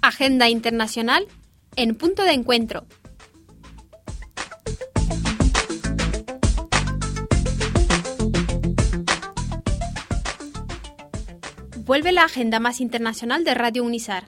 Agenda internacional en Punto de Encuentro. Vuelve la agenda más internacional de Radio Unisar.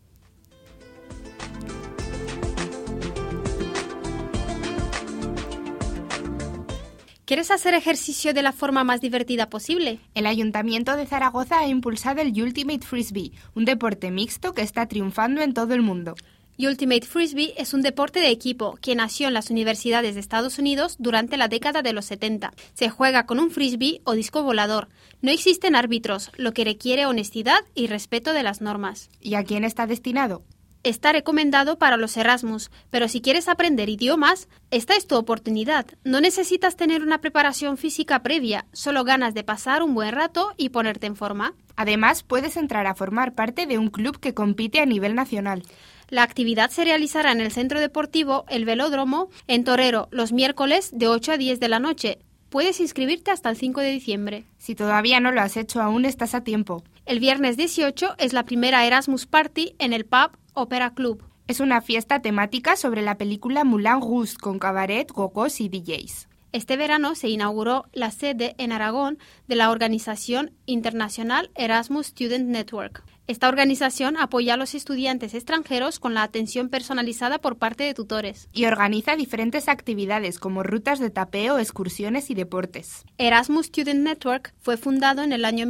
¿Quieres hacer ejercicio de la forma más divertida posible? El Ayuntamiento de Zaragoza ha impulsado el Ultimate Frisbee, un deporte mixto que está triunfando en todo el mundo. Ultimate Frisbee es un deporte de equipo que nació en las universidades de Estados Unidos durante la década de los 70. Se juega con un frisbee o disco volador. No existen árbitros, lo que requiere honestidad y respeto de las normas. ¿Y a quién está destinado? Está recomendado para los Erasmus, pero si quieres aprender idiomas, esta es tu oportunidad. No necesitas tener una preparación física previa, solo ganas de pasar un buen rato y ponerte en forma. Además, puedes entrar a formar parte de un club que compite a nivel nacional. La actividad se realizará en el Centro Deportivo El Velódromo, en Torero, los miércoles de 8 a 10 de la noche. Puedes inscribirte hasta el 5 de diciembre. Si todavía no lo has hecho aún, estás a tiempo. El viernes 18 es la primera Erasmus Party en el pub Opera Club. Es una fiesta temática sobre la película Moulin Rouge con cabaret, gogos y DJs. Este verano se inauguró la sede en Aragón de la organización internacional Erasmus Student Network. Esta organización apoya a los estudiantes extranjeros con la atención personalizada por parte de tutores. Y organiza diferentes actividades como rutas de tapeo, excursiones y deportes. Erasmus Student Network fue fundado en el año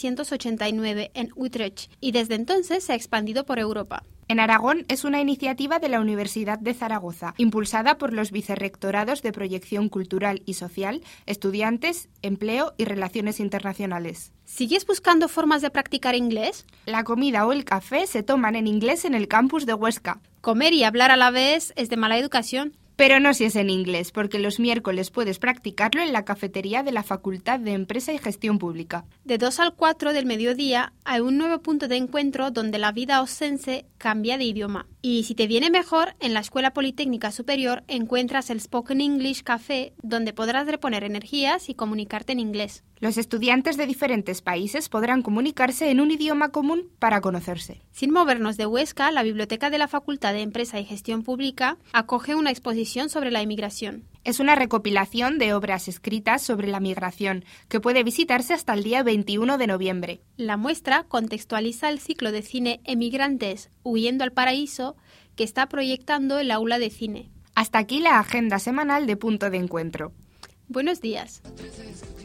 1989 en Utrecht y desde entonces se ha expandido por Europa. En Aragón es una iniciativa de la Universidad de Zaragoza, impulsada por los vicerrectorados de Proyección Cultural y Social, Estudiantes, Empleo y Relaciones Internacionales. ¿Sigues buscando formas de practicar inglés? La comida o el café se toman en inglés en el campus de Huesca. Comer y hablar a la vez es de mala educación. Pero no si es en inglés, porque los miércoles puedes practicarlo en la cafetería de la Facultad de Empresa y Gestión Pública. De 2 al 4 del mediodía hay un nuevo punto de encuentro donde la vida oscense cambia de idioma. Y si te viene mejor, en la Escuela Politécnica Superior encuentras el Spoken English Café, donde podrás reponer energías y comunicarte en inglés. Los estudiantes de diferentes países podrán comunicarse en un idioma común para conocerse. Sin movernos de Huesca, la Biblioteca de la Facultad de Empresa y Gestión Pública acoge una exposición sobre la inmigración. Es una recopilación de obras escritas sobre la migración que puede visitarse hasta el día 21 de noviembre. La muestra contextualiza el ciclo de cine Emigrantes huyendo al paraíso que está proyectando el aula de cine. Hasta aquí la agenda semanal de Punto de Encuentro. Buenos días.